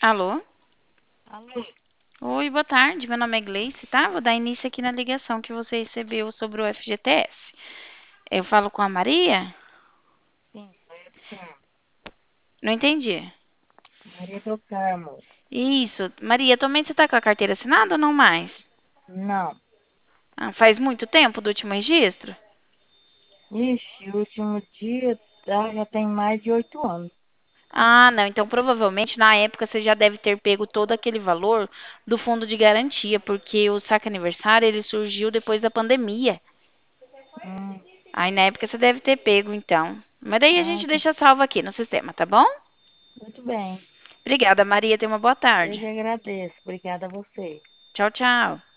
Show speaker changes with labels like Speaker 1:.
Speaker 1: Alô?
Speaker 2: Alô?
Speaker 1: Oi, boa tarde. Meu nome é Gleice, tá? Vou dar início aqui na ligação que você recebeu sobre o FGTS. Eu falo com a Maria?
Speaker 2: Sim, sou eu do Carmo.
Speaker 1: Não entendi.
Speaker 2: Maria do Carmo.
Speaker 1: Isso. Maria, atualmente você tá com a carteira assinada ou não mais?
Speaker 2: Não.
Speaker 1: Ah, faz muito tempo do último registro?
Speaker 2: Ixi, o último dia já tem mais de 8 anos.
Speaker 1: Ah, não. Então provavelmente na época você já deve ter pego todo aquele valor do fundo de garantia, porque o saque aniversário ele surgiu depois da pandemia.
Speaker 2: Hum,
Speaker 1: Aí na época você deve ter pego, então. Mas daí a gente
Speaker 2: tá.
Speaker 1: deixa salvo aqui no sistema, tá bom?
Speaker 2: Muito bem.
Speaker 1: Obrigada, Maria. Tenha uma boa
Speaker 2: Eu
Speaker 1: tarde.
Speaker 2: que agradeço. Obrigada a você.
Speaker 1: Tchau, tchau.